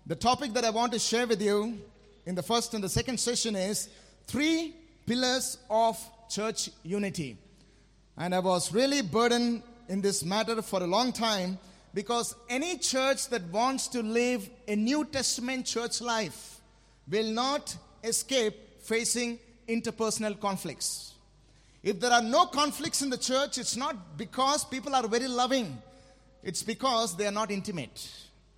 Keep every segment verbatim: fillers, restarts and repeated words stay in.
The topic that I want to share with you in the first and the second session is three pillars of church unity. And I was really burdened in this matter for a long time because any church that wants to live a New Testament church life will not escape facing interpersonal conflicts. If there are no conflicts in the church, it's not because people are very loving. It's because they are not intimate.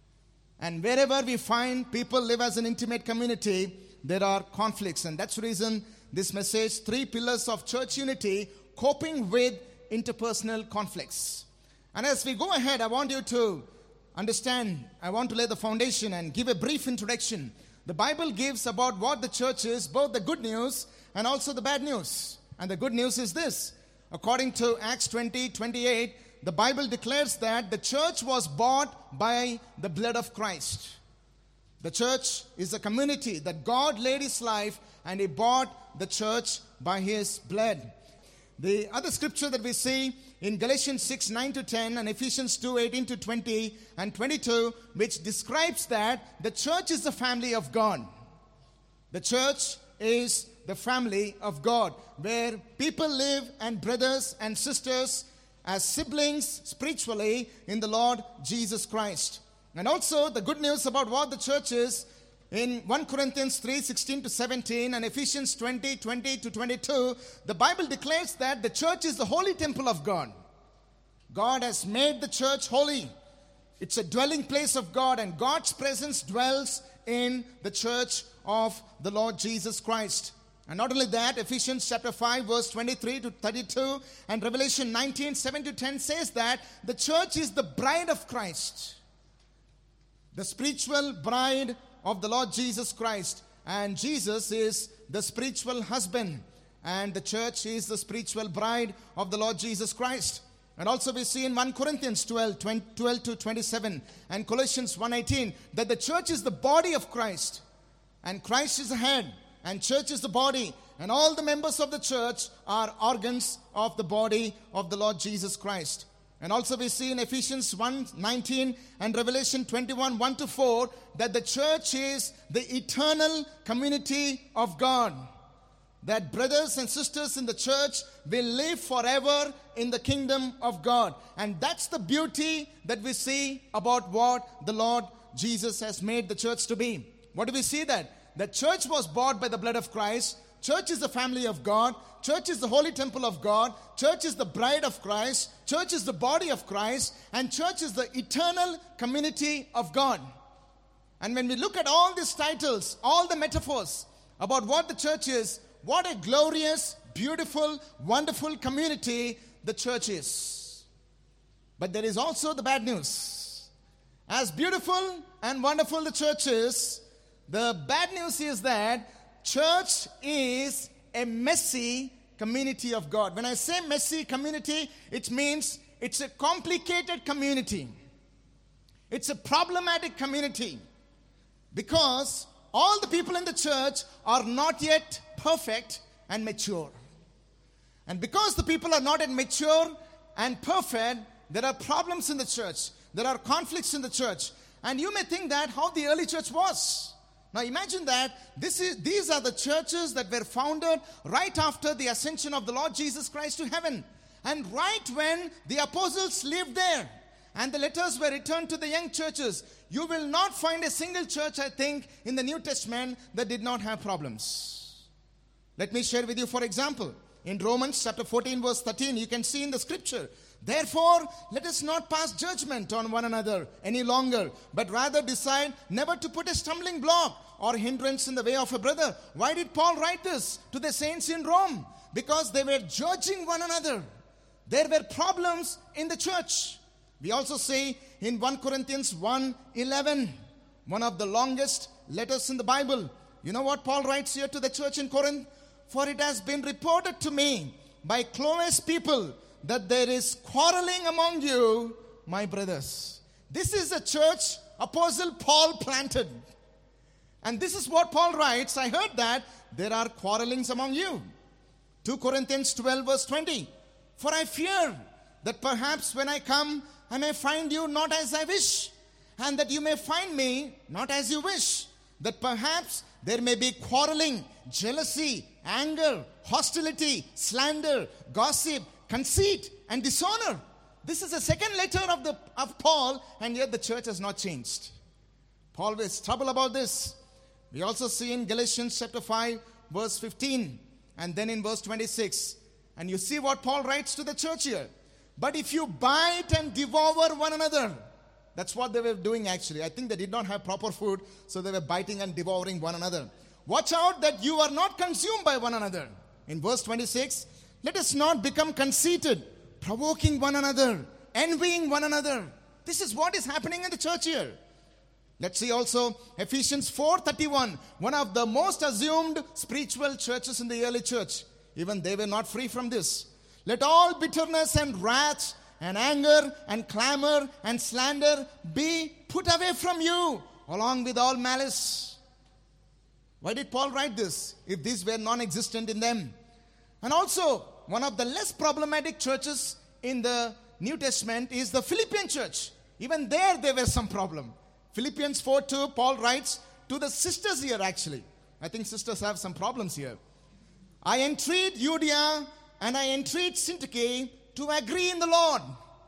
And wherever we find people live as an intimate community, there are conflicts. And that's the reason this message, three pillars of church unity, coping with interpersonal conflicts. And as we go ahead, I want you to understand, I want to lay the foundation and give a brief introduction. The Bible gives about what the church is, both the good news and also the bad news. And the good news is this. According to Acts twenty twenty-eight, the Bible declares that the church was bought by the blood of Christ. The church is a community that God laid his life and he bought the church by his blood. The other scripture that we see in Galatians six nine to ten and Ephesians two eighteen to twenty and twenty-two, which describes that the church is the family of God. The church is the family of God, where people live and brothers and sisters as siblings spiritually in the Lord Jesus Christ. And also the good news about what the church is in First Corinthians three sixteen to seventeen and Ephesians twenty twenty to twenty-two, the Bible declares that the church is the holy temple of God. God has made the church holy. It's a dwelling place of God, and God's presence dwells in the church of the Lord Jesus Christ. And not only that, Ephesians chapter five verse twenty-three to thirty-two and Revelation nineteen seven to ten says that the church is the bride of Christ. The spiritual bride of the Lord Jesus Christ. And Jesus is the spiritual husband. And the church is the spiritual bride of the Lord Jesus Christ. And also we see in First Corinthians twelve, twelve to twenty-seven and Colossians one eighteen that the church is the body of Christ. And Christ is the head. And church is the body. And all the members of the church are organs of the body of the Lord Jesus Christ. And also we see in Ephesians one nineteen and Revelation twenty-one one to four that the church is the eternal community of God. That brothers and sisters in the church will live forever in the kingdom of God. And that's the beauty that we see about what the Lord Jesus has made the church to be. What do we see that? The church was bought by the blood of Christ. Church is the family of God. Church is the holy temple of God. Church is the bride of Christ. Church is the body of Christ. And church is the eternal community of God. And when we look at all these titles, all the metaphors about what the church is, what a glorious, beautiful, wonderful community the church is. But there is also the bad news. As beautiful and wonderful the church is, the bad news is that church is a messy community of God. When I say messy community, it means it's a complicated community. It's a problematic community. Because all the people in the church are not yet perfect and mature. And because the people are not yet mature and perfect, there are problems in the church. There are conflicts in the church. And you may think that how the early church was. Now imagine that this is, these are the churches that were founded right after the ascension of the Lord Jesus Christ to heaven. And right when the apostles lived there and the letters were returned to the young churches, you will not find a single church, I think, in the New Testament that did not have problems. Let me share with you, for example, in Romans chapter fourteen verse thirteen, you can see in the scripture, therefore, let us not pass judgment on one another any longer, but rather decide never to put a stumbling block or hindrance in the way of a brother. Why did Paul write this to the saints in Rome? Because they were judging one another. There were problems in the church. We also see in First Corinthians one eleven, one of the longest letters in the Bible. You know what Paul writes here to the church in Corinth? For it has been reported to me by Chloe's people that there is quarreling among you, my brothers. This is a church Apostle Paul planted. And this is what Paul writes. I heard that there are quarrelings among you. Second Corinthians twelve verse twenty. For I fear that perhaps when I come, I may find you not as I wish, and that you may find me not as you wish, that perhaps there may be quarreling, jealousy, anger, hostility, slander, gossip, conceit, and dishonor. This is the second letter of, the, of Paul, and yet the church has not changed. Paul is troubled about this. We also see in Galatians chapter five, verse fifteen, and then in verse twenty-six. And you see what Paul writes to the church here. But if you bite and devour one another, that's what they were doing actually. I think they did not have proper food, so they were biting and devouring one another. Watch out that you are not consumed by one another. In verse twenty-six, let us not become conceited, provoking one another, envying one another. This is what is happening in the church here. Let's see also Ephesians four thirty-one, one of the most assumed spiritual churches in the early church. Even they were not free from this. Let all bitterness and wrath and anger and clamor and slander be put away from you, along with all malice. Why did Paul write this if these were non-existent in them? And also, one of the less problematic churches in the New Testament is the Philippian church. Even there, there were some problem. Philippians four two, Paul writes to the sisters here actually. I think sisters have some problems here. I entreat Euodia and I entreat Syntyche to agree in the Lord.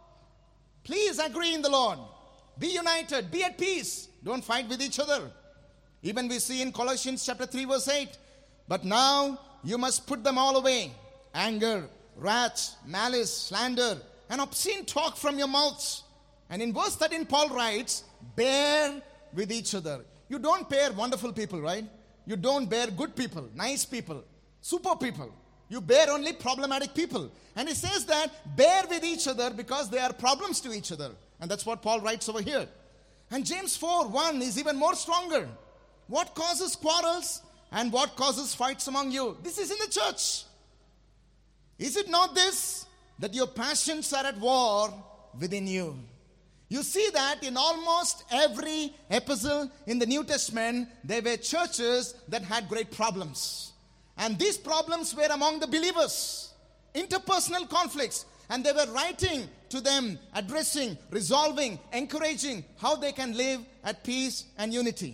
Please agree in the Lord. Be united. Be at peace. Don't fight with each other. Even we see in Colossians chapter three verse eight. But now you must put them all away. Anger, wrath, malice, slander, and obscene talk from your mouths. And in verse thirteen Paul writes, bear with each other. You don't bear wonderful people, right? You don't bear good people, nice people, super people. You bear only problematic people. And he says that bear with each other because they are problems to each other. And that's what Paul writes over here. And James four one is even more stronger. What causes quarrels and what causes fights among you? This is in the church. Is it not this, that your passions are at war within you? You see that in almost every epistle in the New Testament, there were churches that had great problems. And these problems were among the believers. Interpersonal conflicts. And they were writing to them, addressing, resolving, encouraging how they can live at peace and unity.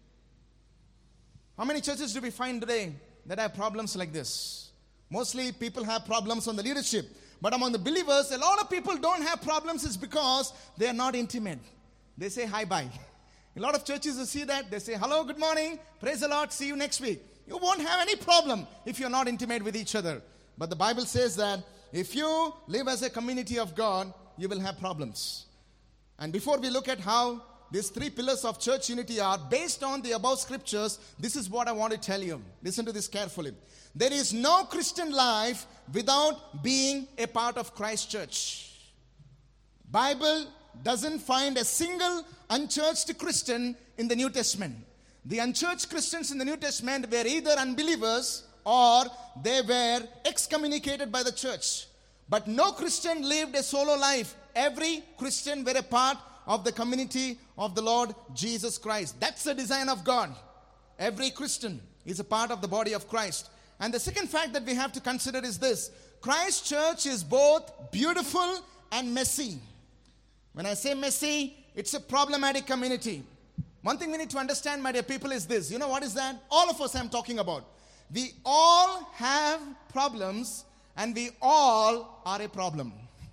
How many churches do we find today that have problems like this? Mostly people have problems on the leadership. But among the believers, a lot of people don't have problems. It's because they are not intimate. They say hi-bye. A lot of churches, you see that. They say, hello, good morning, praise the Lord, see you next week. You won't have any problem if you're not intimate with each other. But the Bible says that if you live as a community of God, you will have problems. And before we look at how these three pillars of church unity are based on the above scriptures, this is what I want to tell you. Listen to this carefully. There is no Christian life without being a part of Christ Church. Bible doesn't find a single unchurched Christian in the New Testament. The unchurched Christians in the New Testament were either unbelievers or they were excommunicated by the church. But no Christian lived a solo life. Every Christian were a part of the community of the Lord Jesus Christ. That's the design of God. Every Christian is a part of the body of Christ. And the second fact that we have to consider is this. Christ Church is both beautiful and messy. When I say messy, it's a problematic community. One thing we need to understand, my dear people, is this. You know what is that? All of us I'm talking about. We all have problems and we all are a problem.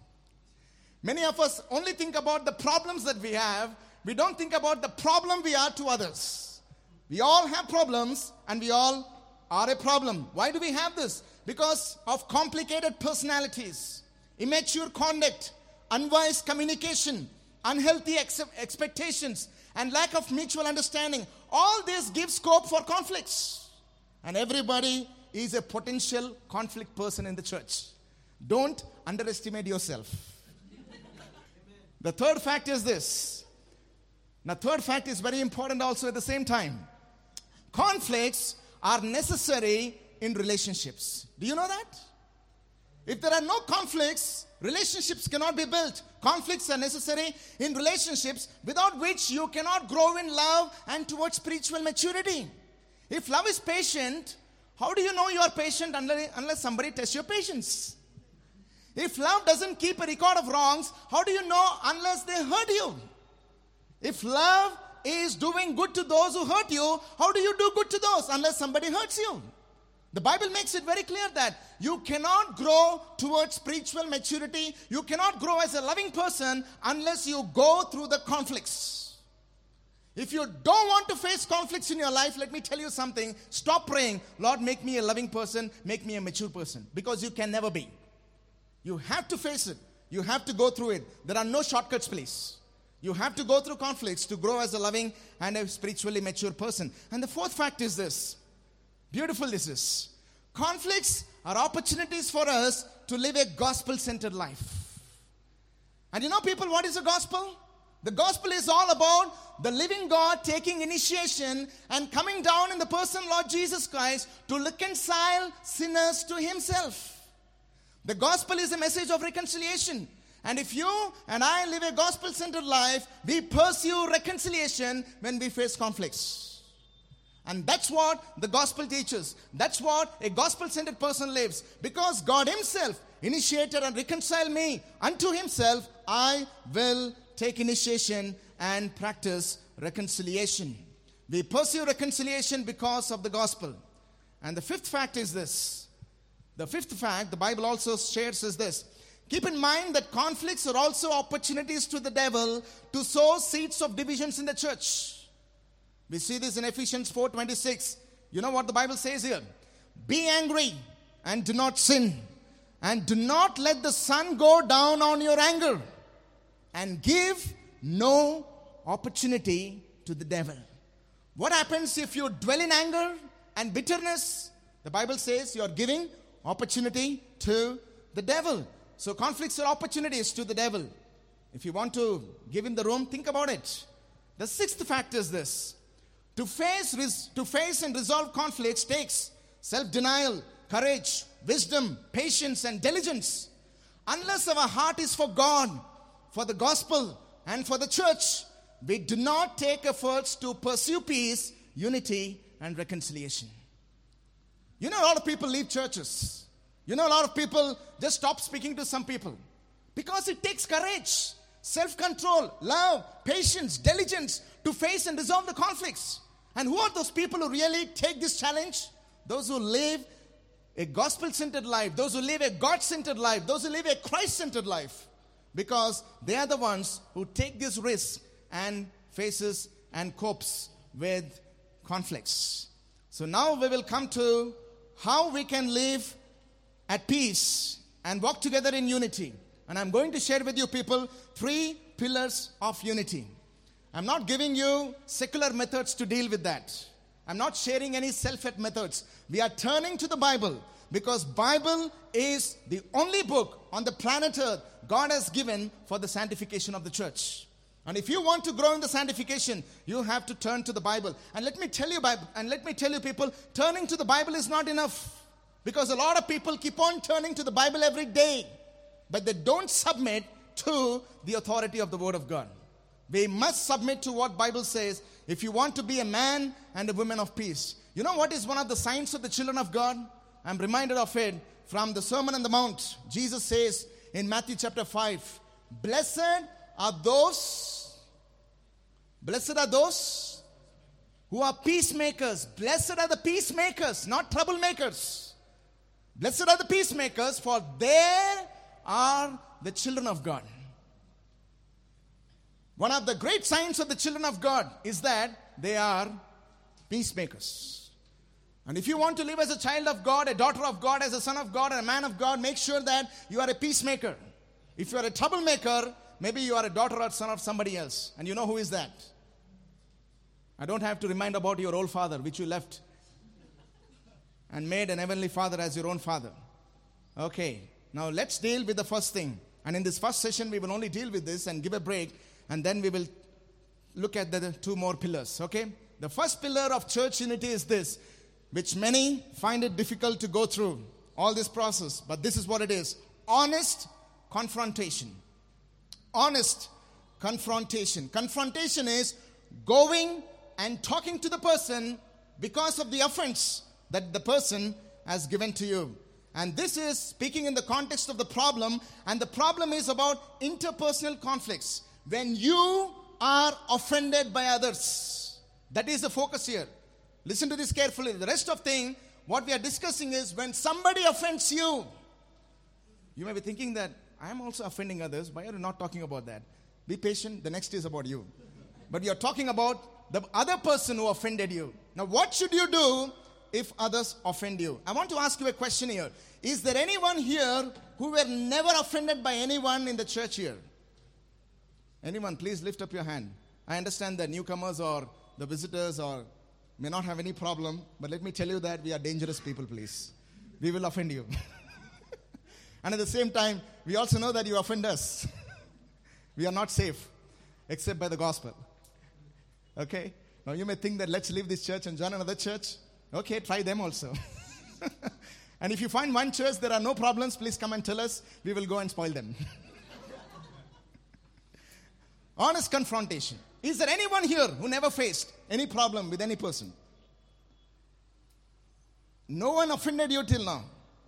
Many of us only think about the problems that we have. We don't think about the problem we are to others. We all have problems and we all are a problem. Why do we have this? Because of complicated personalities, immature conduct, unwise communication, unhealthy ex- expectations, and lack of mutual understanding. All this gives scope for conflicts. And everybody is a potential conflict person in the church. Don't underestimate yourself. The third fact is this. The third fact is very important also at the same time. Conflicts are necessary in relationships. Do you know that? If there are no conflicts, relationships cannot be built. Conflicts are necessary in relationships, without which you cannot grow in love and towards spiritual maturity. If love is patient, how do you know you are patient unless somebody tests your patience? If love doesn't keep a record of wrongs, how do you know unless they hurt you? If love is doing good to those who hurt you, how do you do good to those unless somebody hurts you? The Bible makes it very clear that you cannot grow towards spiritual maturity, you cannot grow as a loving person unless you go through the conflicts. If you don't want to face conflicts in your life, let me tell you something. Stop praying, Lord, make me a loving person, make me a mature person. Because you can never be. You have to face it. You have to go through it. There are no shortcuts, please. You have to go through conflicts to grow as a loving and a spiritually mature person. And the fourth fact is this. Beautiful this is. Conflicts are opportunities for us to live a gospel-centered life. And you know, people, what is the gospel? The gospel is all about the living God taking initiation and coming down in the person Lord Jesus Christ to reconcile sinners to himself. The gospel is a message of reconciliation. And if you and I live a gospel-centered life, we pursue reconciliation when we face conflicts. And that's what the gospel teaches. That's what a gospel-centered person lives. Because God himself initiated and reconciled me unto himself, I will take initiation and practice reconciliation. We pursue reconciliation because of the gospel. And the fifth fact is this. The fifth fact the Bible also shares is this. Keep in mind that conflicts are also opportunities to the devil to sow seeds of divisions in the church. We see this in Ephesians four twenty-six. You know what the Bible says here? Be angry and do not sin. And do not let the sun go down on your anger. And give no opportunity to the devil. What happens if you dwell in anger and bitterness? The Bible says you are giving opportunity to the devil. So conflicts are opportunities to the devil. If you want to give him the room, think about it. The sixth fact is this. To face, res- to face and resolve conflicts takes self-denial, courage, wisdom, patience, and diligence. Unless our heart is for God, for the gospel, and for the church, we do not take efforts to pursue peace, unity, and reconciliation. You know, a lot of people leave churches. You know, a lot of people just stop speaking to some people. Because it takes courage, self-control, love, patience, diligence to face and resolve the conflicts. And who are those people who really take this challenge? Those who live a gospel-centered life, those who live a God-centered life, those who live a Christ-centered life. Because they are the ones who take this risk and faces and copes with conflicts. So now we will come to how we can live at peace and walk together in unity. And I'm going to share with you people three pillars of unity. I'm not giving you secular methods to deal with that. I'm not sharing any self-help methods. We are turning to the Bible because Bible is the only book on the planet Earth God has given for the sanctification of the church. And if you want to grow in the sanctification, you have to turn to the Bible. And let me tell you, Bible, and let me tell you people, turning to the Bible is not enough. Because a lot of people keep on turning to the Bible every day, but they don't submit to the authority of the Word of God. We must submit to what Bible says if you want to be a man and a woman of peace. You know what is one of the signs of the children of God? I'm reminded of it from the Sermon on the Mount. Jesus says in Matthew chapter five, Blessed are those, blessed are those who are peacemakers. Blessed are the peacemakers, not troublemakers. Blessed are the peacemakers, for they are the children of God. One of the great signs of the children of God is that they are peacemakers. And if you want to live as a child of God, a daughter of God, as a son of God, and a man of God, make sure that you are a peacemaker. If you are a troublemaker, maybe you are a daughter or son of somebody else. And you know who is that? I don't have to remind about your old father, which you left and made an heavenly father as your own father. Okay, now let's deal with the first thing. And in this first session, we will only deal with this and give a break. And then we will look at the two more pillars, okay? The first pillar of church unity is this, which many find it difficult to go through, all this process. But this is what it is. Honest confrontation. Honest confrontation. Confrontation is going and talking to the person because of the offense that the person has given to you. And this is speaking in the context of the problem. And the problem is about interpersonal conflicts. When you are offended by others. That is the focus here. Listen to this carefully. The rest of thing, what we are discussing is when somebody offends you. You may be thinking that I am also offending others. Why are you not talking about that? Be patient. The next is about you. But you are talking about the other person who offended you. Now, what should you do if others offend you? I want to ask you a question here. Is there anyone here who were never offended by anyone in the church here? Anyone, please lift up your hand. I understand that newcomers or the visitors or may not have any problem, but let me tell you that we are dangerous people, please. We will offend you. And at the same time, we also know that you offend us. We are not safe, except by the gospel. Okay? Now you may think that let's leave this church and join another church. Okay, try them also. And if you find one church, there are no problems, please come and tell us. We will go and spoil them. Honest confrontation. Is there anyone here who never faced any problem with any person? No one offended you till now.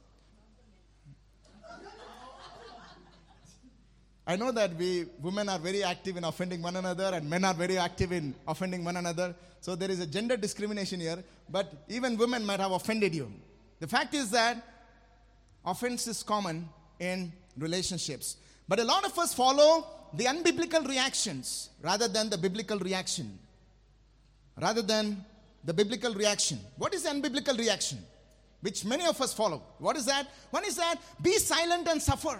I know that we women are very active in offending one another and men are very active in offending one another. So there is a gender discrimination here, but even women might have offended you. The fact is that offense is common in relationships. But a lot of us follow the unbiblical reactions rather than the biblical reaction. Rather than the biblical reaction. What is the unbiblical reaction? Which many of us follow. What is that? One is that be silent and suffer.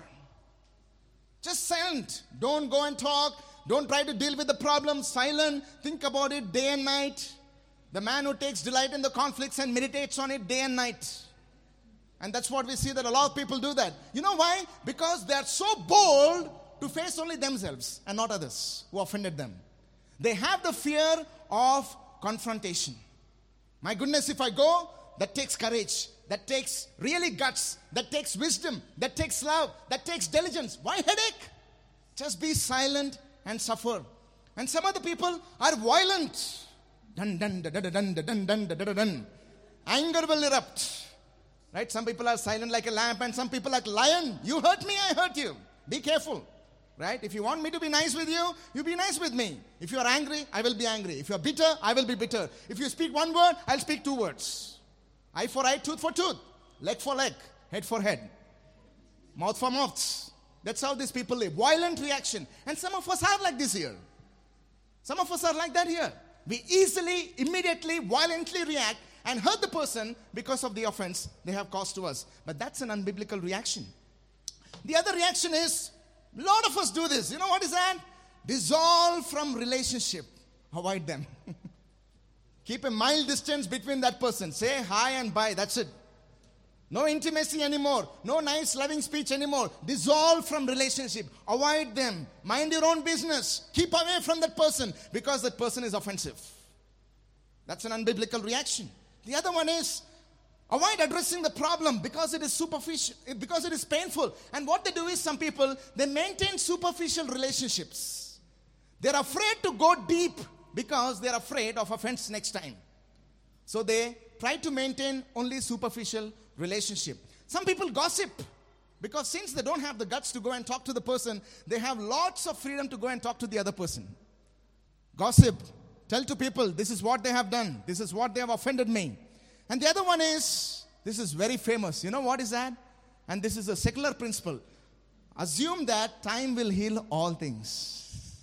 Just silent. Don't go and talk. Don't try to deal with the problem. Silent. Think about it day and night. The man who takes delight in the conflicts and meditates on it day and night. And that's what we see that a lot of people do that. You know why? Because they are so bold to face only themselves and not others who offended them. They have the fear of confrontation. My goodness, if I go, that takes courage. That takes really guts. That takes wisdom. That takes love. That takes diligence. Why headache? Just be silent and suffer. And some other people are violent. Dun dun dun dun dun dun dun dun dun. Anger will erupt. Right? Some people are silent like a lamp and some people like lion. You hurt me, I hurt you. Be careful. Right? If you want me to be nice with you, you be nice with me. If you are angry, I will be angry. If you are bitter, I will be bitter. If you speak one word, I'll speak two words. Eye for eye, tooth for tooth. Leg for leg, head for head. Mouth for mouth. That's how these people live. Violent reaction. And some of us are like this here. Some of us are like that here. We easily, immediately, violently react and hurt the person because of the offense they have caused to us. But that's an unbiblical reaction. The other reaction is, a lot of us do this. You know what is that? Dissolve from relationship. Avoid them. Keep a mild distance between that person. Say hi and bye. That's it. No intimacy anymore. No nice loving speech anymore. Dissolve from relationship. Avoid them. Mind your own business. Keep away from that person because that person is offensive. That's an unbiblical reaction. The other one is avoid addressing the problem because it is superficial, because it is painful. And what they do is some people, they maintain superficial relationships. They're afraid to go deep because they're afraid of offense next time. So they try to maintain only superficial relationship. Some people gossip because since they don't have the guts to go and talk to the person, they have lots of freedom to go and talk to the other person. Gossip. Tell to people, this is what they have done. This is what they have offended me. And the other one is, this is very famous. You know what is that? And this is a secular principle. Assume that time will heal all things.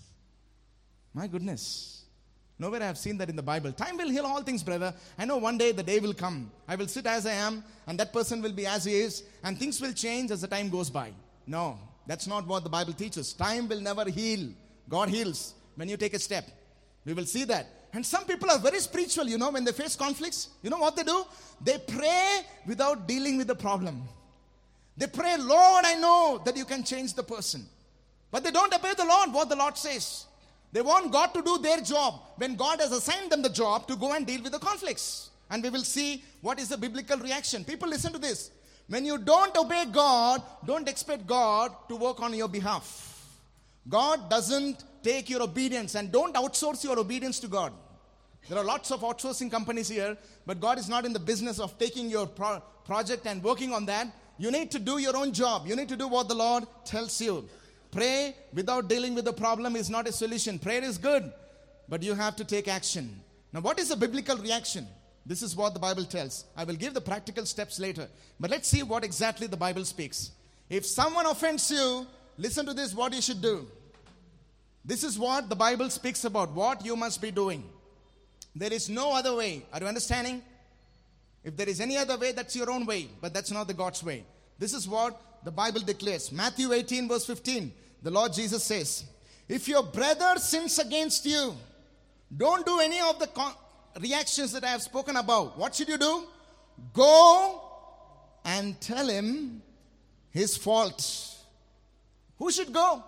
My goodness. Nowhere I have seen that in the Bible. Time will heal all things, brother. I know one day the day will come. I will sit as I am and that person will be as he is and things will change as the time goes by. No, that's not what the Bible teaches. Time will never heal. God heals when you take a step. We will see that. And some people are very spiritual, you know, when they face conflicts. You know what they do? They pray without dealing with the problem. They pray, Lord, I know that you can change the person. But they don't obey the Lord, what the Lord says. They want God to do their job when God has assigned them the job to go and deal with the conflicts. And we will see what is the biblical reaction. People, listen to this. When you don't obey God, don't expect God to work on your behalf. God doesn't take your obedience, and don't outsource your obedience to God. There are lots of outsourcing companies here, but God is not in the business of taking your pro- project and working on that. You need to do your own job. You need to do what the Lord tells you. pray without dealing with the problem is not a solution. Prayer is good, but you have to take action. Now, what is a biblical reaction? This is what the Bible tells. I will give the practical steps later. But let's see what exactly the Bible speaks. If someone offends you, listen to this, what you should do. This is what the Bible speaks about, what you must be doing. There is no other way. Are you understanding? If there is any other way, that's your own way. But that's not the God's way. This is what the Bible declares. Matthew eighteen verse fifteen. The Lord Jesus says, if your brother sins against you, don't do any of the con- reactions that I have spoken about. What should you do? Go and tell him his fault. Who should go?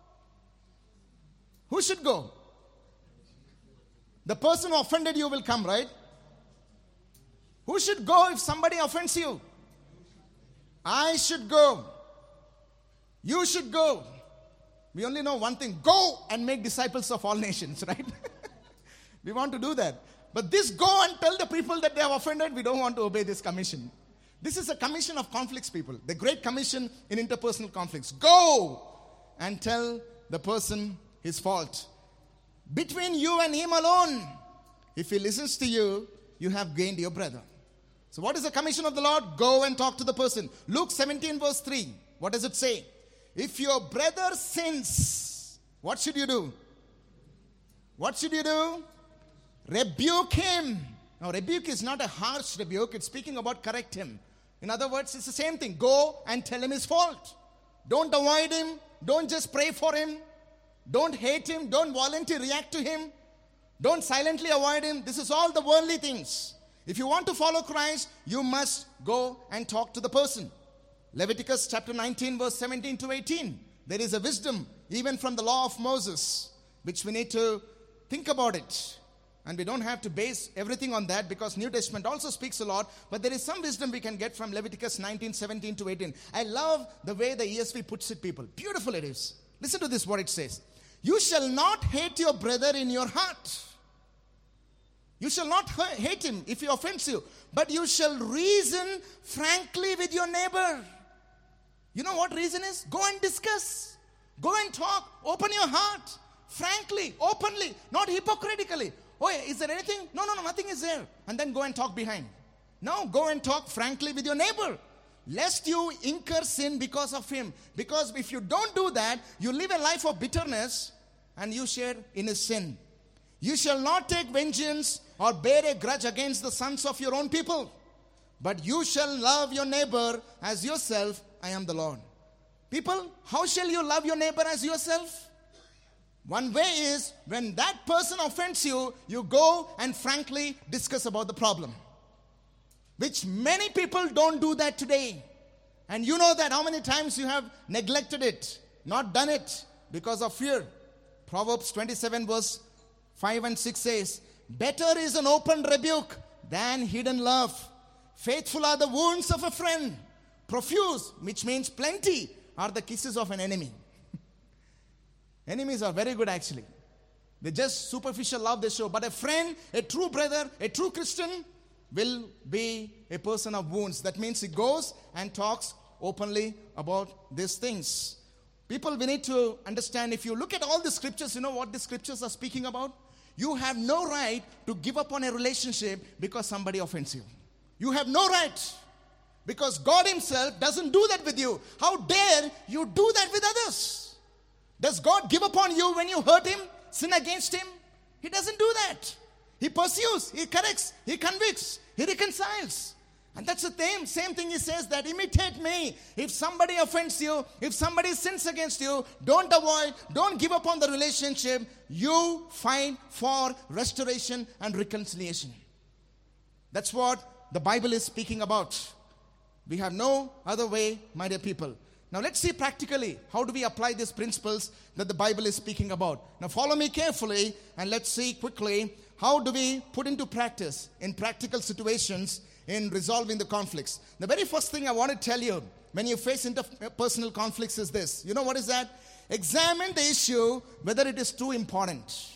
Who should go? The person who offended you will come, right? Who should go if somebody offends you? I should go. You should go. We only know one thing. Go and make disciples of all nations, right? We want to do that. But this go and tell the people that they have offended, we don't want to obey this commission. This is a commission of conflicts, people. The great commission in interpersonal conflicts. Go and tell the person his fault. Between you and him alone. If he listens to you, you have gained your brother. So what is the commission of the Lord? Go and talk to the person. Luke seventeen verse three. What does it say? If your brother sins, what should you do? What should you do? Rebuke him. Now rebuke is not a harsh rebuke. It's speaking about correct him. In other words, it's the same thing. Go and tell him his fault. Don't avoid him. Don't just pray for him. Don't hate him. Don't voluntarily react to him. Don't silently avoid him. This is all the worldly things. If you want to follow Christ, you must go and talk to the person. Leviticus chapter nineteen verse seventeen to eighteen. There is a wisdom even from the law of Moses, which we need to think about it. And we don't have to base everything on that because New Testament also speaks a lot. But there is some wisdom we can get from Leviticus nineteen, seventeen to eighteen. I love the way the E S V puts it, people. Beautiful it is. Listen to this, what it says. You shall not hate your brother in your heart. You shall not hate him if he offends you. But you shall reason frankly with your neighbor. You know what reason is? Go and discuss. Go and talk. Open your heart. Frankly, openly, not hypocritically. Oh, is there anything? No, no, no, nothing is there. And then go and talk behind. No, go and talk frankly with your neighbor. Lest you incur sin because of him. Because if you don't do that, you live a life of bitterness and you share in his sin. You shall not take vengeance or bear a grudge against the sons of your own people. But you shall love your neighbor as yourself. I am the Lord. People, how shall you love your neighbor as yourself? One way is when that person offends you, you go and frankly discuss about the problem. Which many people don't do that today. And you know that how many times you have neglected it, not done it because of fear. Proverbs twenty-seven verse five and six says, better is an open rebuke than hidden love. Faithful are the wounds of a friend. Profuse, which means plenty, are the kisses of an enemy. Enemies are very good actually. They just superficial love they show. But a friend, a true brother, a true Christian will be a person of wounds. That means he goes and talks openly about these things. People, we need to understand, if you look at all the scriptures, you know what the scriptures are speaking about? You have no right to give up on a relationship because somebody offends you. You have no right. Because God himself doesn't do that with you. How dare you do that with others? Does God give up on you when you hurt him, sin against him? He doesn't do that. He pursues, he corrects, he convicts, he reconciles. And that's the same, same thing he says, that imitate me. If somebody offends you, if somebody sins against you, don't avoid, don't give up on the relationship. You fight for restoration and reconciliation. That's what the Bible is speaking about. We have no other way, my dear people. Now let's see practically, how do we apply these principles that the Bible is speaking about. Now follow me carefully and let's see quickly, how do we put into practice in practical situations in resolving the conflicts. The very first thing I want to tell you when you face interpersonal conflicts is this. You know what is that? Examine the issue whether it is too important.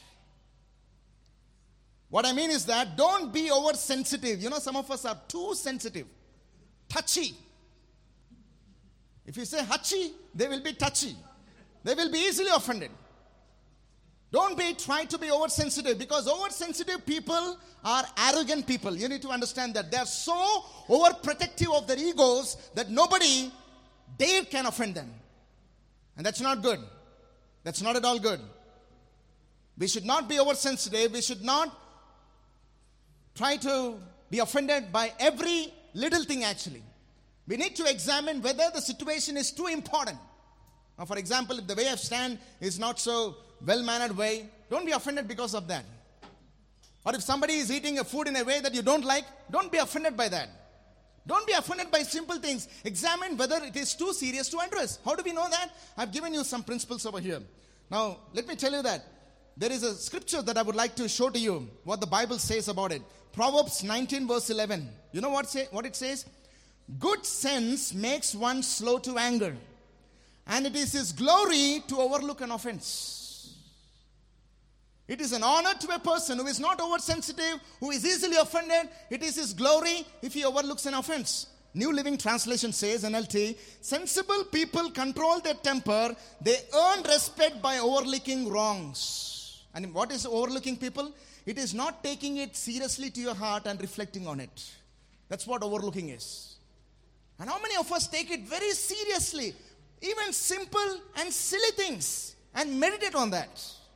What I mean is that don't be oversensitive. You know, some of us are too sensitive, touchy. If you say hachi, they will be touchy. They will be easily offended. Don't be try to be oversensitive, because oversensitive people are arrogant people. You need to understand that. They are so overprotective of their egos that nobody dare can offend them. And that's not good. That's not at all good. We should not be oversensitive. We should not try to be offended by every little thing actually. We need to examine whether the situation is too important. Now, for example, if the way I stand is not so well-mannered way, don't be offended because of that. Or if somebody is eating a food in a way that you don't like, don't be offended by that. Don't be offended by simple things. Examine whether it is too serious to address. How do we know that? I've given you some principles over here. Now, let me tell you that there is a scripture that I would like to show to you what the Bible says about it. Proverbs nineteen verse eleven. You know what, say, what it says? Good sense makes one slow to anger, and it is his glory to overlook an offense. It is an honor to a person who is not oversensitive, who is easily offended. It is his glory if he overlooks an offense. New Living Translation says, N L T, sensible people control their temper. They earn respect by overlooking wrongs. And what is overlooking people? It is not taking it seriously to your heart and reflecting on it. That's what overlooking is. And how many of us take it very seriously, even simple and silly things, and meditate on that?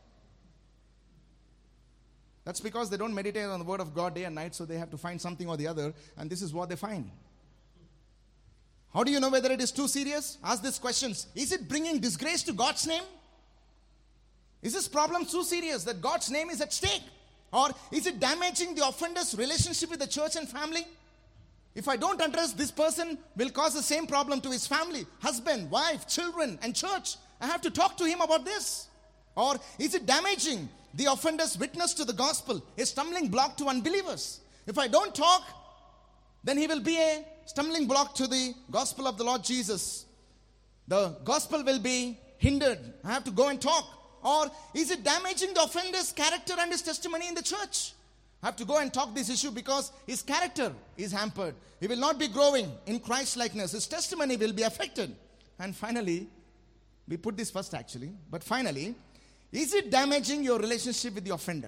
That's because they don't meditate on the word of God day and night, so they have to find something or the other, and this is what they find. How do you know whether it is too serious? Ask these questions. Is it bringing disgrace to God's name? Is this problem too serious that God's name is at stake? Or is it damaging the offender's relationship with the church and family? If I don't address this person, will cause the same problem to his family, husband, wife, children, and church. I have to talk to him about this. Or is it damaging the offender's witness to the gospel, a stumbling block to unbelievers? If I don't talk, then he will be a stumbling block to the gospel of the Lord Jesus. The gospel will be hindered. I have to go and talk. Or is it damaging the offender's character and his testimony in the church? I have to go and talk this issue because his character is hampered. He will not be growing in Christ likeness. His testimony will be affected. And finally, we put this first actually, but finally, is it damaging your relationship with the offender?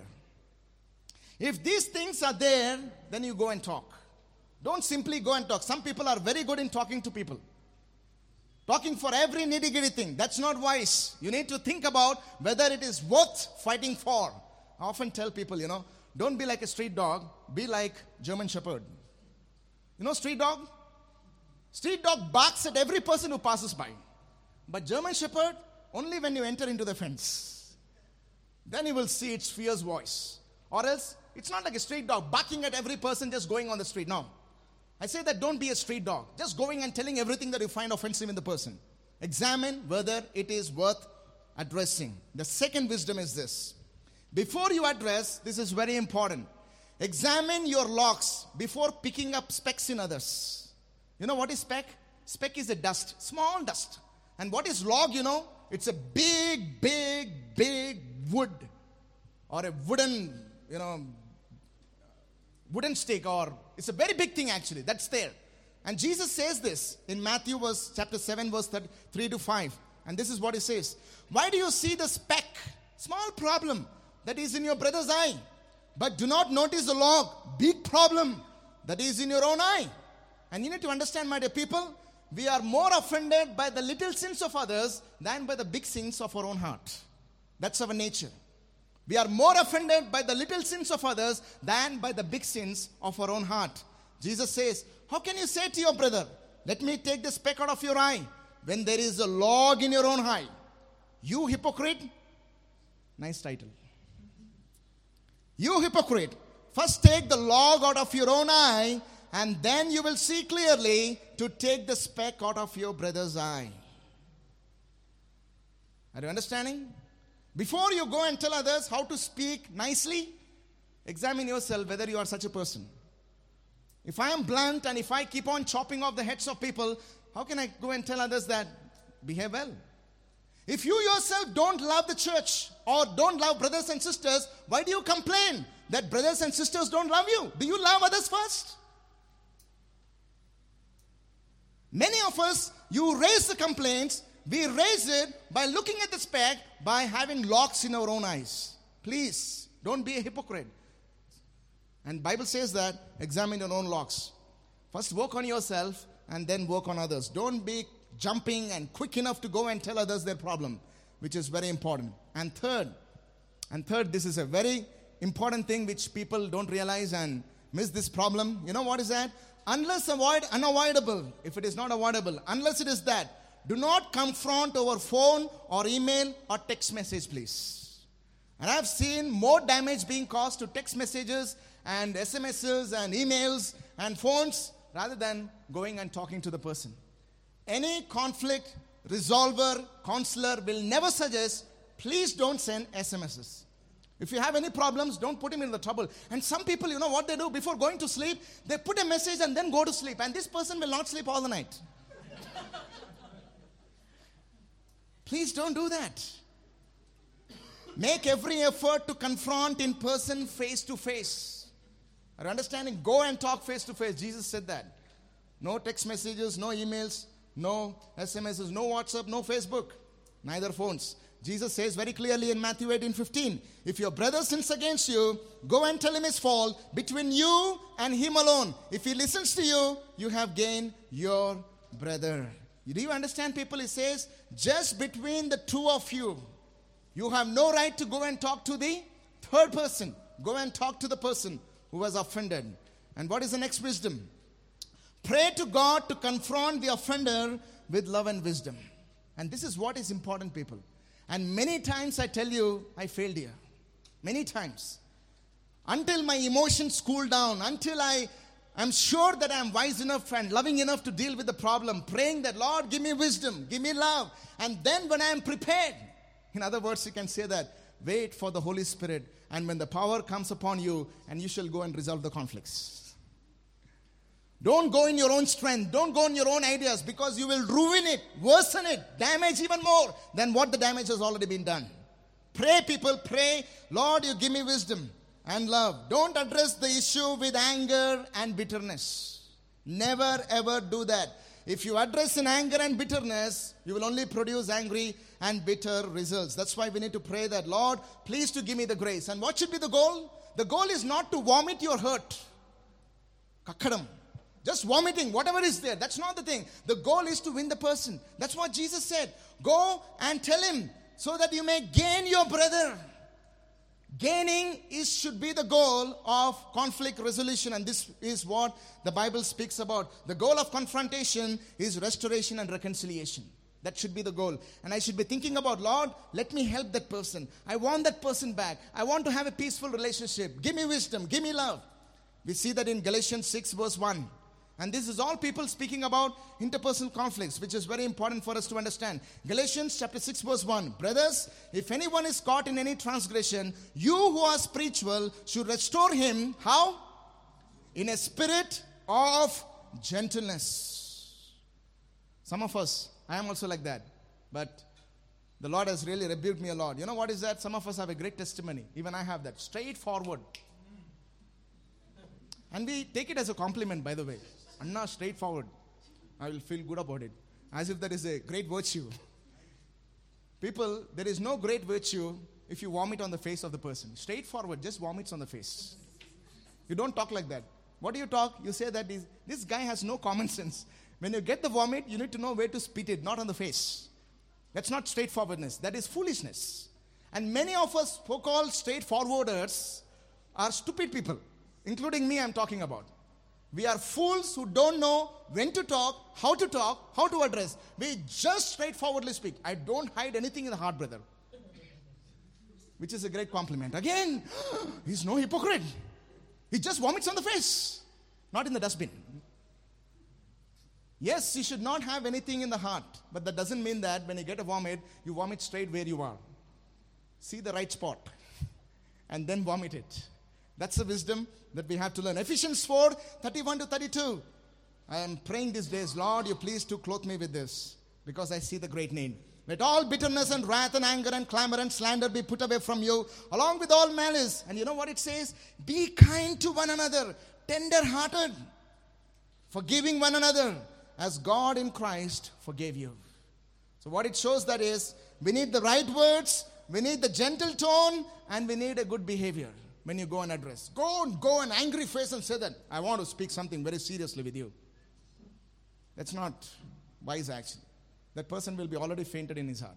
If these things are there, then you go and talk. Don't simply go and talk. Some people are very good in talking to people. Talking for every nitty-gritty thing. That's not wise. You need to think about whether it is worth fighting for. I often tell people, you know, don't be like a street dog. Be like German Shepherd. You know street dog? Street dog barks at every person who passes by. But German Shepherd, only when you enter into the fence. Then you will see its fierce voice. Or else, it's not like a street dog barking at every person just going on the street. No. I say that don't be a street dog. Just going and telling everything that you find offensive in the person. Examine whether it is worth addressing. The second wisdom is this. Before you address, this is very important. Examine your locks before picking up specks in others. You know what is speck? Speck is a dust, small dust. And what is log, you know? It's a big, big, big wood. Or a wooden, you know, wooden stick, or it's a very big thing actually. That's there. And Jesus says this in Matthew verse, chapter seven, verse three to five. And this is what he says. Why do you see the speck, small problem, that is in your brother's eye, but do not notice the log, big problem, that is in your own eye? And you need to understand, my dear people, we are more offended by the little sins of others than by the big sins of our own heart. That's our nature. We are more offended by the little sins of others than by the big sins of our own heart. Jesus says, how can you say to your brother, let me take the speck out of your eye, when there is a log in your own eye? You hypocrite. Nice title. You hypocrite. First take the log out of your own eye, and then you will see clearly to take the speck out of your brother's eye. Are you understanding? Before you go and tell others how to speak nicely, examine yourself whether you are such a person. If I am blunt and if I keep on chopping off the heads of people, how can I go and tell others that behave well? If you yourself don't love the church or don't love brothers and sisters, why do you complain that brothers and sisters don't love you? Do you love others first? Many of us, you raise the complaints we raise it by looking at the speck, by having locks in our own eyes. Please, don't be a hypocrite. And Bible says that, examine your own locks. First work on yourself and then work on others. Don't be jumping and quick enough to go and tell others their problem, which is very important. And third, and third, this is a very important thing which people don't realize and miss this problem. You know what is that? Unless avoid unavoidable, if it is not avoidable, unless it is that, do not confront over phone or email or text message, please. And I've seen more damage being caused to text messages and S M Ses and emails and phones rather than going and talking to the person. Any conflict resolver, counselor will never suggest, please don't send S M Ses. If you have any problems, don't put him in the trouble. And some people, you know what they do? Before going to sleep, they put a message and then go to sleep. And this person will not sleep all the night. Please don't do that. Make every effort to confront in person, face to face. Are you understanding? Go and talk face to face. Jesus said that. No text messages, no emails, no S M Ses, no WhatsApp, no Facebook, neither phones. Jesus says very clearly in Matthew eighteen fifteen, if your brother sins against you, go and tell him his fault between you and him alone. If he listens to you, you have gained your brother. Do you understand, people? It says, just between the two of you. You have no right to go and talk to the third person. Go and talk to the person who was offended. And what is the next wisdom? Pray to God to confront the offender with love and wisdom. And this is what is important, people. And many times I tell you, I failed here. Many times. Until my emotions cool down, until I am sure that I am wise enough and loving enough to deal with the problem, praying that, Lord, give me wisdom, give me love. And then when I am prepared, in other words, you can say that, wait for the Holy Spirit, and when the power comes upon you, and you shall go and resolve the conflicts. Don't go in your own strength. Don't go in your own ideas, because you will ruin it, worsen it, damage even more than what the damage has already been done. Pray, people, pray. Lord, you give me wisdom and love. Don't address the issue with anger and bitterness. Never ever do that. If you address in anger and bitterness, you will only produce angry and bitter results. That's why we need to pray that, Lord, please to give me the grace. And what should be the goal? The goal is not to vomit your hurt. Kakkadam. Just vomiting, whatever is there. That's not the thing. The goal is to win the person. That's what Jesus said. Go and tell him so that you may gain your brother. Gaining is should be the goal of conflict resolution, and this is what the Bible speaks about. The goal of confrontation is restoration and reconciliation. That should be the goal. And I should be thinking about, Lord, let me help that person. I want that person back. I want to have a peaceful relationship. Give me wisdom. Give me love. We see that in Galatians six verse one. And this is all people speaking about interpersonal conflicts, which is very important for us to understand. Galatians chapter six verse one. Brothers, if anyone is caught in any transgression, you who are spiritual should restore him. How? In a spirit of gentleness. Some of us, I am also like that. But the Lord has really rebuked me a lot. You know what is that? Some of us have a great testimony. Even I have that. Straightforward. And we take it as a compliment, by the way. Anna, straightforward. I will feel good about it. As if that is a great virtue. People, there is no great virtue if you vomit on the face of the person. Straightforward, just vomits on the face. You don't talk like that. What do you talk? You say that this, this guy has no common sense. When you get the vomit, you need to know where to spit it, not on the face. That's not straightforwardness. That is foolishness. And many of us so-called straightforwarders are stupid people. Including me, I'm talking about. We are fools who don't know when to talk, how to talk, how to address. We just straightforwardly speak. I don't hide anything in the heart, brother. Which is a great compliment. Again, he's no hypocrite. He just vomits on the face, not in the dustbin. Yes, you should not have anything in the heart. But that doesn't mean that when you get a vomit, you vomit straight where you are. See the right spot and then vomit it. That's the wisdom that we have to learn. Ephesians four, thirty-one to thirty-two. I am praying these days, Lord, you please to clothe me with this, because I see the great need. Let all bitterness and wrath and anger and clamor and slander be put away from you, along with all malice. And you know what it says? Be kind to one another, tender-hearted, forgiving one another, as God in Christ forgave you. So what it shows that is, we need the right words, we need the gentle tone, and we need a good behavior when you go and address. Go and go an angry face and say that, I want to speak something very seriously with you. That's not wise actually. That person will be already fainted in his heart.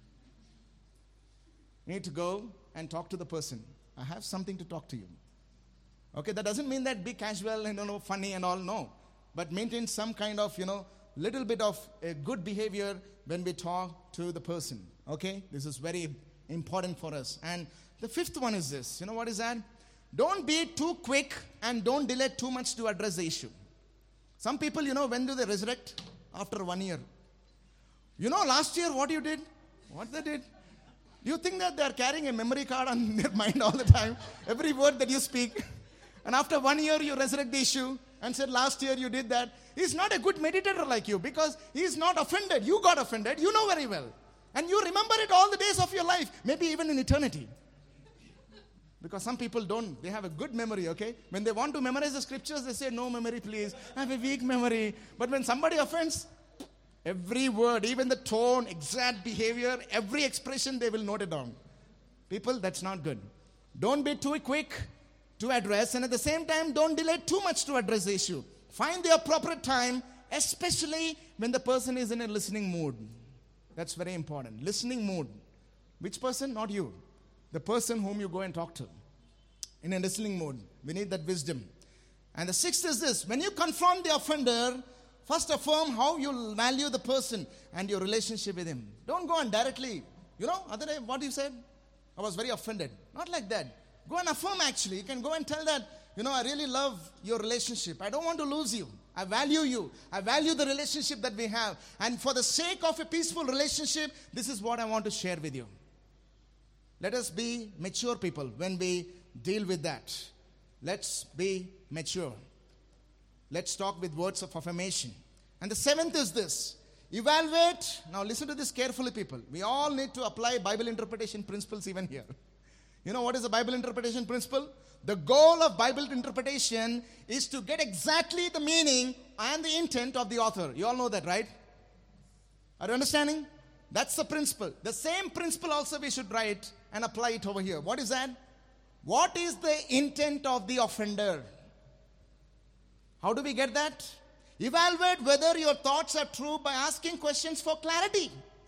You need to go and talk to the person. I have something to talk to you. Okay, that doesn't mean that be casual and, you know, funny and all, no. But maintain some kind of, you know, little bit of a good behavior when we talk to the person. Okay, this is very important for us. And the fifth one is this. You know what is that? Don't be too quick and don't delay too much to address the issue. Some people, you know, when do they resurrect? After one year. You know, last year what you did? What they did? Do you think that they are carrying a memory card on their mind all the time? Every word that you speak. And after one year you resurrect the issue and said last year you did that. He's not a good meditator like you because he's not offended. You got offended. You know very well. And you remember it all the days of your life. Maybe even in eternity. Because some people don't. They have a good memory, okay? When they want to memorize the scriptures, they say, no memory, please. I have a weak memory. But when somebody offends, every word, even the tone, exact behavior, every expression, they will note it down. People, that's not good. Don't be too quick to address, and at the same time, don't delay too much to address the issue. Find the appropriate time, especially when the person is in a listening mood. That's very important. Listening mood. Which person? Not you. The person whom you go and talk to. In a listening mood. We need that wisdom. And the sixth is this. When you confront the offender, first affirm how you value the person and your relationship with him. Don't go and directly, you know, other day, what you said? I was very offended. Not like that. Go and affirm actually. You can go and tell that, you know, I really love your relationship. I don't want to lose you. I value you. I value the relationship that we have. And for the sake of a peaceful relationship, this is what I want to share with you. Let us be mature people when we deal with that. Let's be mature. Let's talk with words of affirmation. And the seventh is this. Evaluate. Now listen to this carefully, people. We all need to apply Bible interpretation principles even here. You know what is the Bible interpretation principle? The goal of Bible interpretation is to get exactly the meaning and the intent of the author. You all know that, right? Are you understanding? That's the principle. The same principle also we should write and apply it over here. What is that? What is the intent of the offender? How do we get that? Evaluate whether your thoughts are true by asking questions for clarity.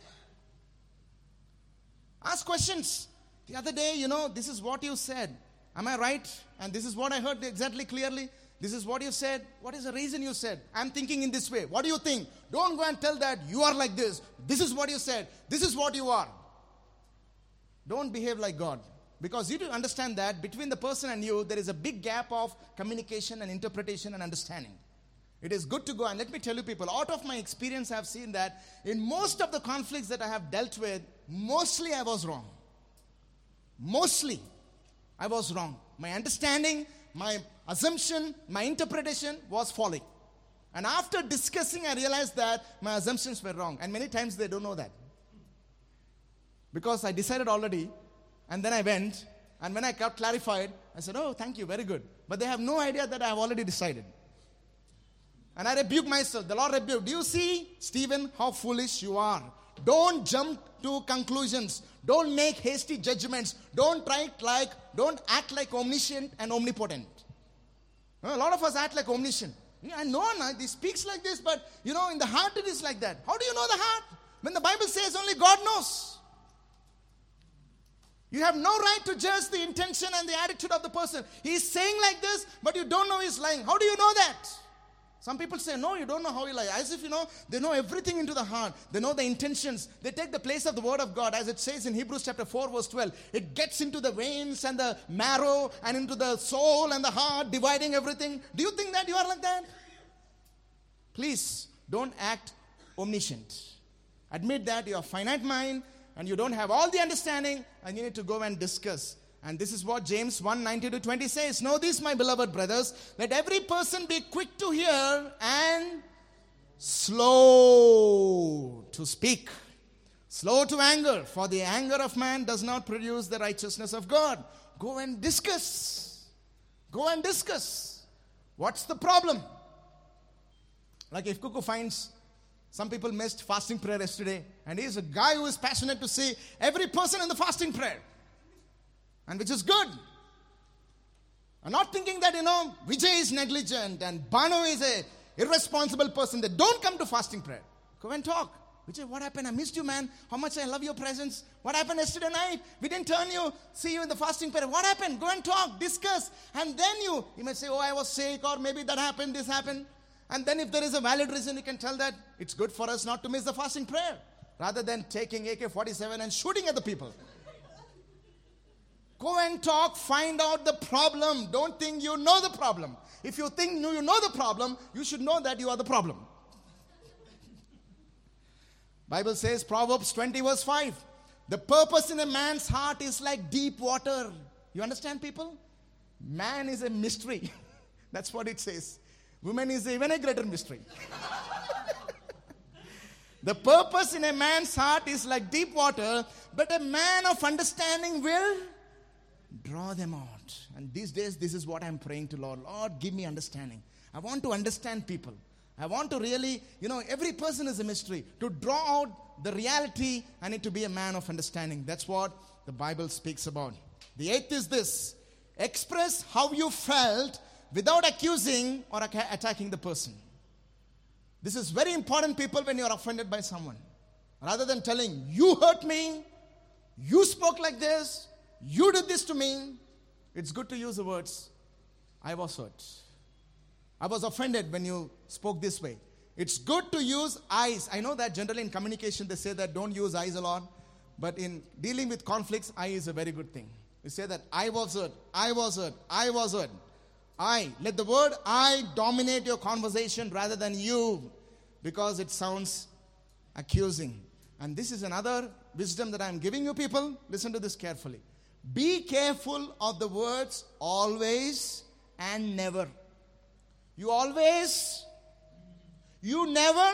Ask questions. The other day, you know, this is what you said. Am I right? And this is what I heard exactly clearly. This is what you said. What is the reason you said? I'm thinking in this way. What do you think? Don't go and tell that you are like this. This is what you said. This is what you are. Don't behave like God. Because you do understand that between the person and you, there is a big gap of communication and interpretation and understanding. It is good to go. And let me tell you people, out of my experience, I have seen that in most of the conflicts that I have dealt with, mostly I was wrong. Mostly I was wrong. My understanding, my assumption, my interpretation was falling. And after discussing, I realized that my assumptions were wrong. And many times they don't know that. Because I decided already, and then I went, and when I got clarified, I said, oh, thank you, very good. But they have no idea that I have already decided. And I rebuke myself. The Lord rebuked. Do you see, Stephen, how foolish you are? Don't jump to conclusions. Don't make hasty judgments. Don't try like, don't act like omniscient and omnipotent. A lot of us act like omniscient. I know, no, he speaks like this, but you know, in the heart it is like that. How do you know the heart? When the Bible says only God knows. You have no right to judge the intention and the attitude of the person. He is saying like this, but you don't know he's lying. How do you know that? Some people say, no, you don't know how he lies. As if, you know, they know everything into the heart. They know the intentions. They take the place of the word of God. As it says in Hebrews chapter four, verse twelve. It gets into the veins and the marrow and into the soul and the heart, dividing everything. Do you think that you are like that? Please, don't act omniscient. Admit that you have a finite mind and you don't have all the understanding and you need to go and discuss. And this is what James one, nineteen to twenty says. Know this, my beloved brothers, let every person be quick to hear and slow to speak, slow to anger, for the anger of man does not produce the righteousness of God. Go and discuss. Go and discuss. What's the problem? Like if Kuku finds Some people missed fasting prayer yesterday. And he's a guy who is passionate to see every person in the fasting prayer. And which is good. I'm not thinking that, you know, Vijay is negligent and Banu is a irresponsible person. They don't come to fasting prayer. Go and talk. Vijay, what happened? I missed you, man. How much I love your presence. What happened yesterday night? We didn't turn you, see you in the fasting prayer. What happened? Go and talk, discuss. And then you, you may say, oh, I was sick, or maybe that happened, this happened. And then if there is a valid reason, you can tell that it's good for us not to miss the fasting prayer. Rather than taking A K forty-seven and shooting at the people. Go and talk, find out the problem. Don't think you know the problem. If you think you know the problem, you should know that you are the problem. Bible says, Proverbs twenty verse five, the purpose in a man's heart is like deep water. You understand, people? Man is a mystery. That's what it says. Woman is even a greater mystery. The purpose in a man's heart is like deep water, but a man of understanding will draw them out. And these days, this is what I'm praying to Lord. Lord, give me understanding. I want to understand people. I want to really, you know, every person is a mystery. To draw out the reality, I need to be a man of understanding. That's what the Bible speaks about. The eighth is this. Express how you felt without accusing or attacking the person. This is very important, people, when you are offended by someone. Rather than telling, you hurt me, you spoke like this, you did this to me, it's good to use the words, I was hurt. I was offended when you spoke this way. It's good to use I's. I know that generally in communication they say that don't use I's a lot. But in dealing with conflicts, I is a very good thing. You say that I was hurt, I was hurt, I was hurt. I. Let the word I dominate your conversation rather than you. Because it sounds accusing. And this is another wisdom that I'm giving you, people. Listen to this carefully. Be careful of the words always and never. You always, you never.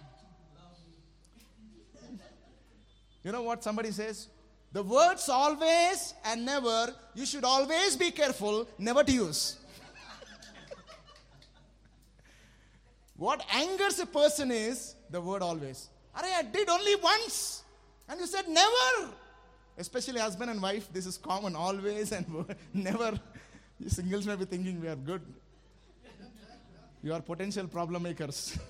You know what somebody says? The words always and never, you should always be careful never to use. What angers a person is the word always. I did only once. And you said never. Especially husband and wife, this is common, always and never. You singles may be thinking we are good. You are potential problem makers.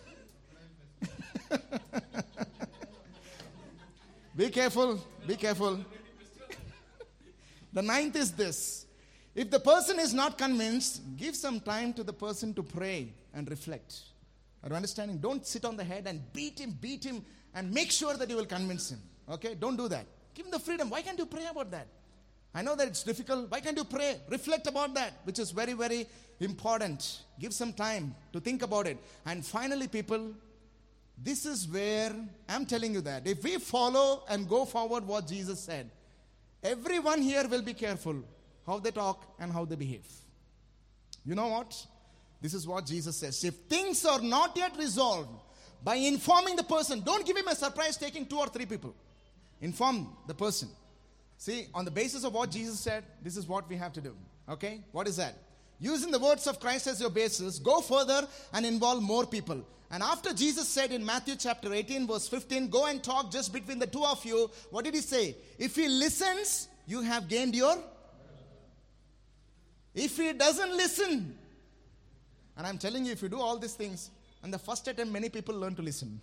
Be careful, be careful. The ninth is this. If the person is not convinced, give some time to the person to pray and reflect. Are you understanding? Don't sit on the head and beat him, beat him, and make sure that you will convince him. Okay? Don't do that. Give him the freedom. Why can't you pray about that? I know that it's difficult. Why can't you pray? Reflect about that, which is very, very important. Give some time to think about it. And finally, people, this is where I'm telling you that if we follow and go forward what Jesus said, everyone here will be careful how they talk and how they behave. You know what? This is what Jesus says. If things are not yet resolved, by informing the person, don't give him a surprise taking two or three people. Inform the person. See, on the basis of what Jesus said, this is what we have to do. Okay? What is that? Using the words of Christ as your basis, go further and involve more people. And after Jesus said in Matthew chapter eighteen, verse fifteen, go and talk just between the two of you, what did he say? If he listens, you have gained your. If he doesn't listen, and I'm telling you, if you do all these things, and the first attempt, many people learn to listen.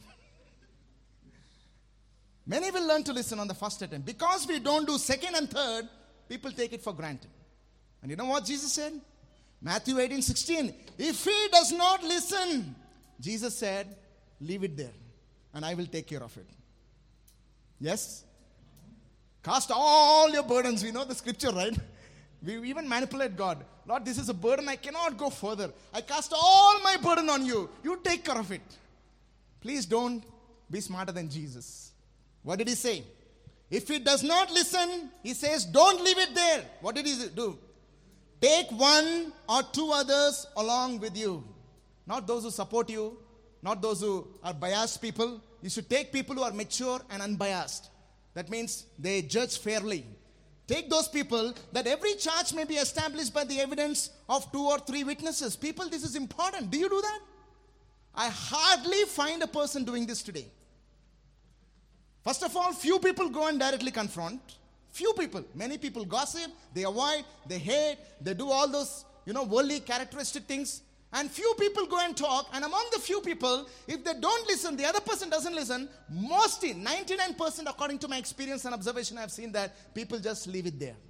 Many will learn to listen on the first attempt. Because we don't do second and third, people take it for granted. And you know what Jesus said? Matthew eighteen sixteen. If he does not listen, Jesus said, leave it there, and I will take care of it. Yes? Cast all your burdens. We know the scripture, right? We even manipulate God. Lord, this is a burden. I cannot go further. I cast all my burden on you. You take care of it. Please don't be smarter than Jesus. What did he say? If he does not listen, he says, don't leave it there. What did he do? Take one or two others along with you. Not those who support you, not those who are biased people. You should take people who are mature and unbiased. That means they judge fairly. Take those people that every charge may be established by the evidence of two or three witnesses. People, this is important. Do you do that? I hardly find a person doing this today. First of all, few people go and directly confront. Few people. Many people gossip, they avoid, they hate, they do all those, you know, worldly characteristic things. And few people go and talk. And among the few people, if they don't listen, the other person doesn't listen. Mostly, ninety-nine percent according to my experience and observation, I've seen that people just leave it there.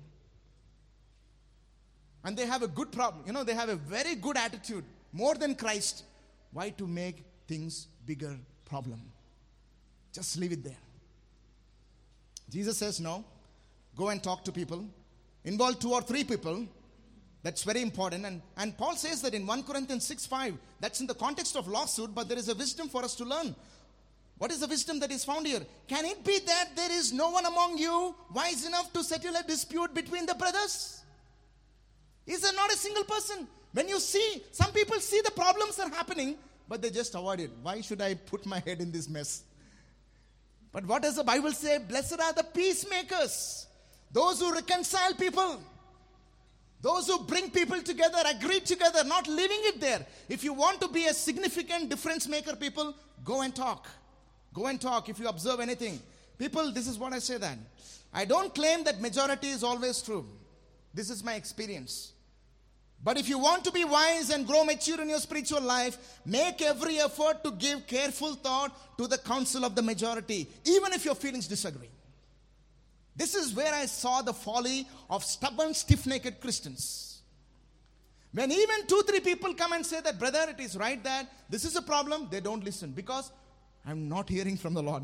And they have a good problem. You know, they have a very good attitude. More than Christ. Why to make things bigger problem? Just leave it there. Jesus says no. Go and talk to people. Involve two or three people. That's very important. And, and Paul says that in First Corinthians six five, that's in the context of lawsuit, but there is a wisdom for us to learn. What is the wisdom that is found here? Can it be that there is no one among you wise enough to settle a dispute between the brothers? Is there not a single person? When you see, some people see the problems are happening, but they just avoid it. Why should I put my head in this mess? But what does the Bible say? Blessed are the peacemakers. Those who reconcile people. Those who bring people together, agree together, not leaving it there. If you want to be a significant difference maker, people, go and talk. Go and talk if you observe anything. People, this is what I say then. I don't claim that majority is always true. This is my experience. But if you want to be wise and grow mature in your spiritual life, make every effort to give careful thought to the counsel of the majority, even if your feelings disagree. This is where I saw the folly of stubborn, stiff-necked Christians. When even two, three people come and say that, brother, it is right that this is a problem, they don't listen because I'm not hearing from the Lord.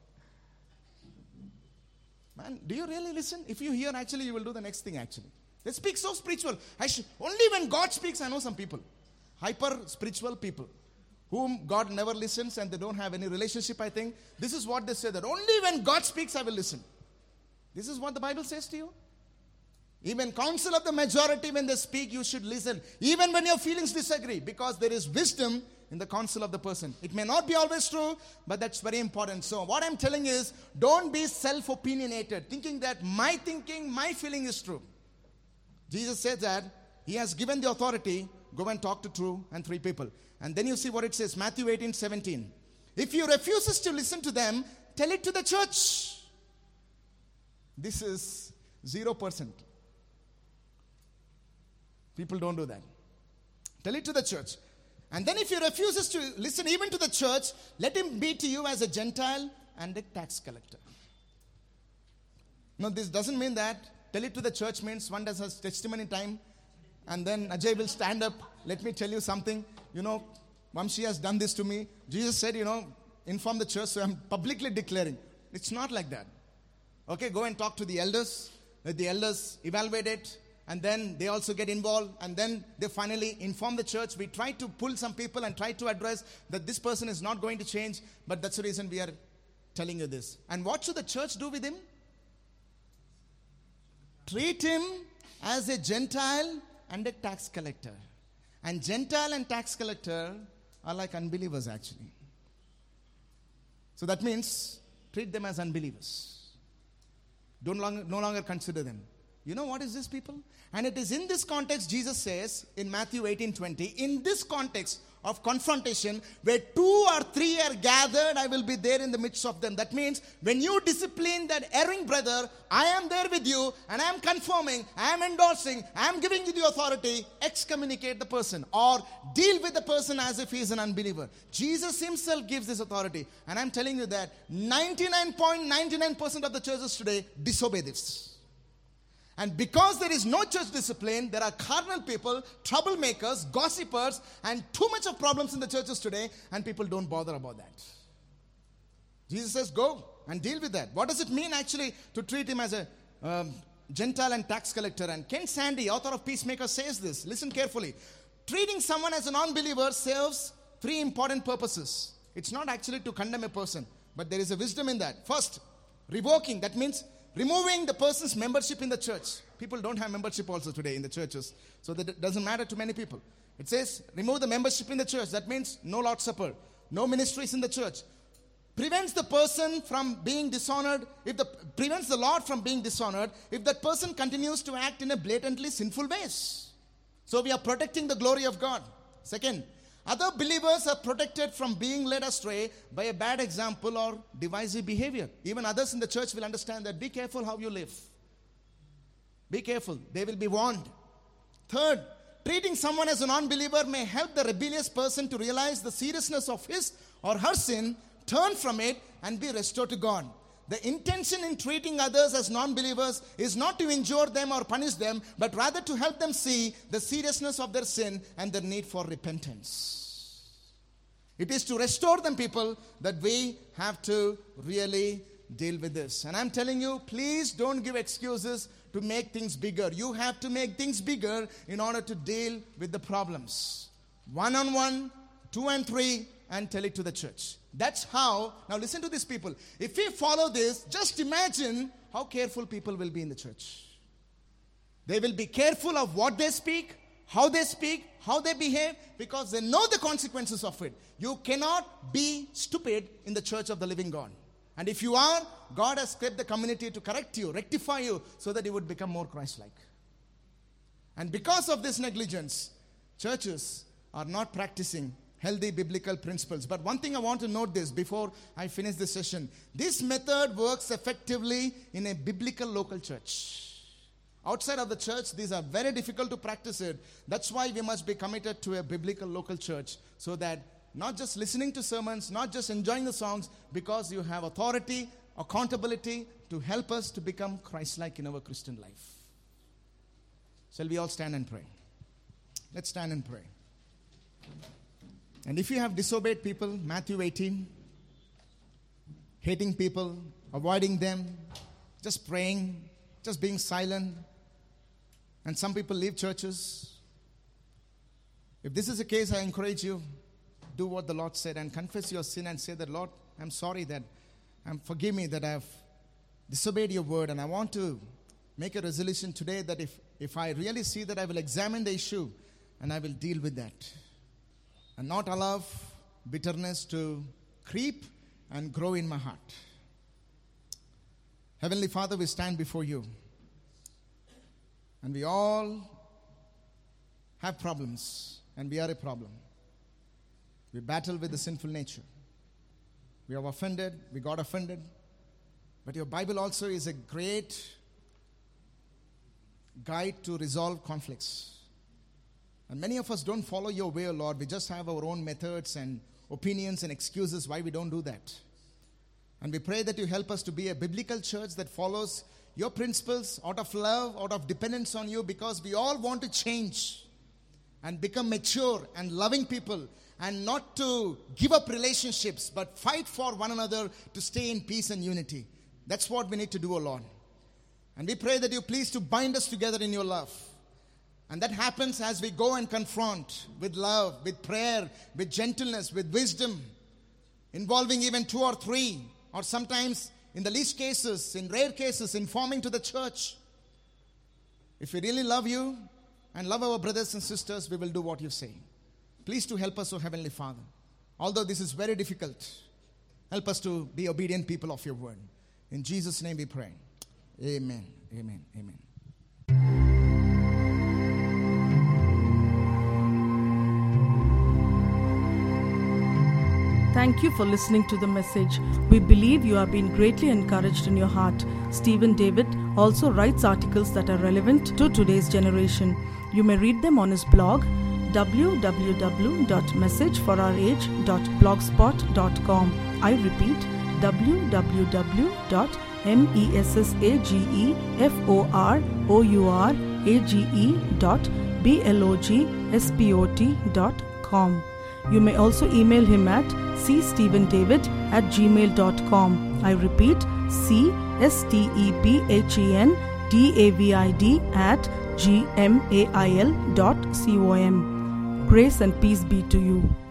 Man, do you really listen? If you hear, actually, you will do the next thing, actually. They speak so spiritual. I should, only when God speaks, I know some people. Hyper-spiritual people. Whom God never listens and they don't have any relationship, I think. This is what they say, that only when God speaks, I will listen. This is what the Bible says to you. Even counsel of the majority, when they speak, you should listen. Even when your feelings disagree. Because there is wisdom in the counsel of the person. It may not be always true, but that's very important. So what I'm telling is, don't be self-opinionated. Thinking that my thinking, my feeling is true. Jesus says that he has given the authority. Go and talk to two and three people. And then you see what it says. Matthew eighteen seventeen. If you refuses to listen to them, tell it to the church. This is zero percent. People don't do that. Tell it to the church. And then if he refuses to listen even to the church, let him be to you as a Gentile and a tax collector. No, this doesn't mean that. Tell it to the church means one does has testimony time. And then Ajay will stand up. Let me tell you something. You know, Vamshi has done this to me. Jesus said, you know, inform the church. So I'm publicly declaring. It's not like that. Okay, go and talk to the elders. Let the elders evaluate it. And then they also get involved. And then they finally inform the church. We try to pull some people and try to address that this person is not going to change. But that's the reason we are telling you this. And what should the church do with him? Treat him as a Gentile and a tax collector. And Gentile and tax collector are like unbelievers actually. So that means treat them as unbelievers. Don't long, no longer consider them. You know what is this, people? And it is in this context Jesus says in Matthew eighteen twenty, in this context of confrontation, where two or three are gathered, I will be there in the midst of them. That means when you discipline that erring brother, I am there with you and I am confirming, I am endorsing, I am giving you the authority, excommunicate the person or deal with the person as if he is an unbeliever. Jesus himself gives this authority. And I am telling you that ninety-nine point nine nine percent of the churches today disobey this. And because there is no church discipline, there are carnal people, troublemakers, gossipers, and too much of problems in the churches today, and people don't bother about that. Jesus says, go and deal with that. What does it mean actually to treat him as a um, Gentile and tax collector? And Ken Sande, author of Peacemaker, says this. Listen carefully. Treating someone as a non-believer serves three important purposes. It's not actually to condemn a person, but there is a wisdom in that. First, revoking. That means removing the person's membership in the church. People don't have membership also today in the churches. So that doesn't matter to many people. It says remove the membership in the church. That means no Lord's Supper. No ministries in the church. Prevents the person from being dishonored. If the prevents the Lord from being dishonored if that person continues to act in a blatantly sinful ways. So we are protecting the glory of God. Second, Other believers are protected from being led astray by a bad example or divisive behavior. Even others in the church will understand that. Be careful how you live. Be careful. They will be warned. Third, treating someone as a non-believer may help the rebellious person to realize the seriousness of his or her sin, turn from it, and be restored to God. The intention in treating others as non-believers is not to injure them or punish them, but rather to help them see the seriousness of their sin and their need for repentance. It is to restore them, people, that we have to really deal with this. And I'm telling you, please don't give excuses to make things bigger. You have to make things bigger in order to deal with the problems. One on one, two and three, and tell it to the church. That's how, now listen to these people. If we follow this, just imagine how careful people will be in the church. They will be careful of what they speak, how they speak, how they behave, because they know the consequences of it. You cannot be stupid in the church of the living God. And if you are, God has kept the community to correct you, rectify you, so that you would become more Christ-like. And because of this negligence, churches are not practicing healthy biblical principles. But one thing I want to note this before I finish this session. This method works effectively in a biblical local church. Outside of the church, these are very difficult to practice it. That's why we must be committed to a biblical local church, so that not just listening to sermons, not just enjoying the songs, because you have authority, accountability to help us to become Christ-like in our Christian life. Shall we all stand and pray? Let's stand and pray. And if you have disobeyed people, Matthew eighteen, hating people, avoiding them, just praying, just being silent, and some people leave churches. If this is the case, I encourage you, do what the Lord said and confess your sin and say that, Lord, I'm sorry that, um, forgive me that I've disobeyed your word, and I want to make a resolution today that if, if I really see that, I will examine the issue and I will deal with that. And not allow bitterness to creep and grow in my heart. Heavenly Father, we stand before you. And we all have problems. And we are a problem. We battle with the sinful nature. We have offended. We got offended. But your Bible also is a great guide to resolve conflicts. And many of us don't follow your way, Lord. We just have our own methods and opinions and excuses why we don't do that. And we pray that you help us to be a biblical church that follows your principles out of love, out of dependence on you, because we all want to change and become mature and loving people, and not to give up relationships, but fight for one another to stay in peace and unity. That's what we need to do, O Lord. And we pray that you please to bind us together in your love. And that happens as we go and confront with love, with prayer, with gentleness, with wisdom, involving even two or three, or sometimes in the least cases, in rare cases, informing to the church. If we really love you and love our brothers and sisters, we will do what you say. Please to help us, O Heavenly Father. Although this is very difficult, help us to be obedient people of your word. In Jesus' name we pray. Amen. Amen. Amen. Thank you for listening to the message. We believe you have been greatly encouraged in your heart. Stephen David also writes articles that are relevant to today's generation. You may read them on his blog, w w w dot message for our age dot blogspot dot com. I repeat, w w w dot messageforouage dot blogspot dot com. You may also email him at c stephen david at gmail dot com. I repeat, c s t e p h e n d a v i d at gmail dot com. Grace and peace be to you.